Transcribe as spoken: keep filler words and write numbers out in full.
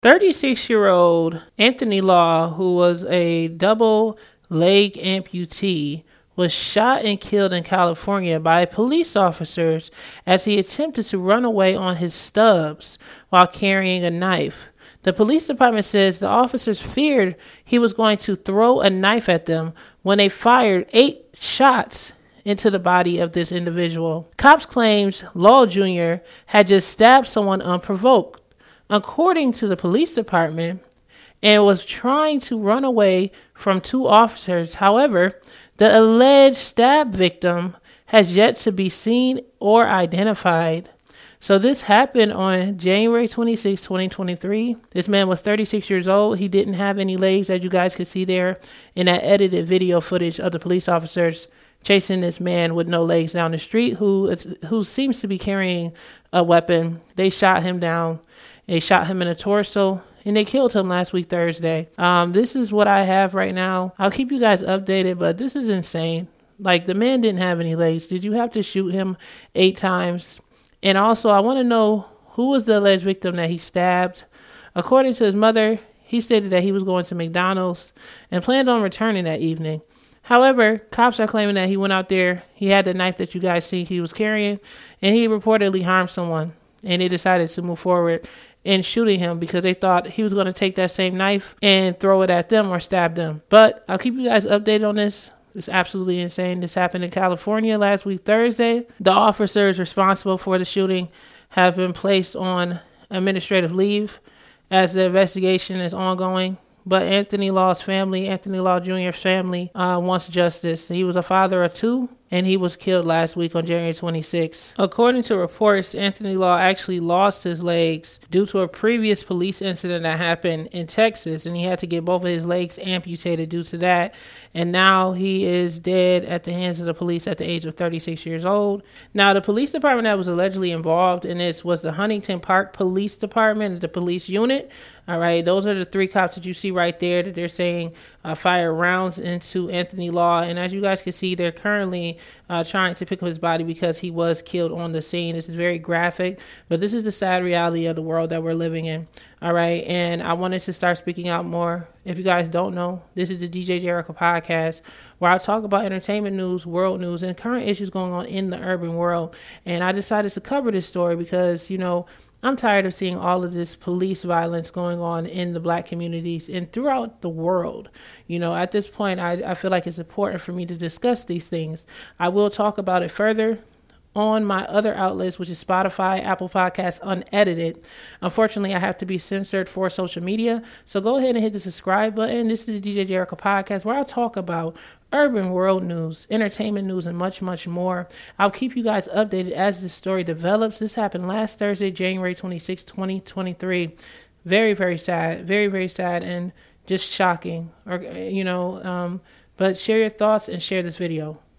thirty-six-year-old Anthony Law, who was a double leg amputee, was shot and killed in California by police officers as he attempted to run away on his stubs while carrying a knife. The police department says the officers feared he was going to throw a knife at them when they fired eight shots into the body of this individual. Cops claims Law Junior had just stabbed someone unprovoked, according to the police department, and was trying to run away from two officers. However, the alleged stab victim has yet to be seen or identified. So this happened on January twenty-sixth, twenty twenty-three. This man was thirty-six years old. He didn't have any legs, as you guys can see there in that edited video footage of the police officers chasing this man with no legs down the street who is, who seems to be carrying a weapon. They shot him down. They shot him in the torso, and they killed him last week, Thursday. Um, this is what I have right now. I'll keep you guys updated, but this is insane. Like, the man didn't have any legs. Did you have to shoot him eight times? And also, I want to know who was the alleged victim that he stabbed. According to his mother, he stated that he was going to McDonald's and planned on returning that evening. However, cops are claiming that he went out there, he had the knife that you guys see he was carrying, and he reportedly harmed someone. And they decided to move forward in shooting him because they thought he was going to take that same knife and throw it at them or stab them. But I'll keep you guys updated on this. It's absolutely insane. This happened in California last week, Thursday. The officers responsible for the shooting have been placed on administrative leave as the investigation is ongoing. But Anthony Law's family, Anthony Law Junior's family, uh, wants justice. He was a father of two, and he was killed last week on January twenty-sixth. According to reports, Anthony Law actually lost his legs due to a previous police incident that happened in Texas, and he had to get both of his legs amputated due to that. And now he is dead at the hands of the police at the age of thirty-six years old. Now, the police department that was allegedly involved in this was the Huntington Park Police Department, the police unit. All right, those are the three cops that you see right there that they're saying uh, fire rounds into Anthony Law. And as you guys can see, they're currently uh, trying to pick up his body because he was killed on the scene. This is very graphic, but this is the sad reality of the world that we're living in. All right, and I wanted to start speaking out more. If you guys don't know, this is the D J Jericho podcast, where I talk about entertainment news, world news, and current issues going on in the urban world. And I decided to cover this story because, you know, I'm tired of seeing all of this police violence going on in the black communities and throughout the world. You know, at this point, I, I feel like it's important for me to discuss these things. I will talk about it further on my other outlets, which is Spotify, Apple Podcasts, unedited. Unfortunately, I have to be censored for social media. So go ahead and hit the subscribe button. This is the D J Jericho podcast, where I talk about urban world news, entertainment news, and much, much more. I'll keep you guys updated as this story develops. This happened last Thursday, January twenty-sixth, twenty twenty-three. Very, very sad. Very, very sad and just shocking. Or, you know, um, but share your thoughts and share this video.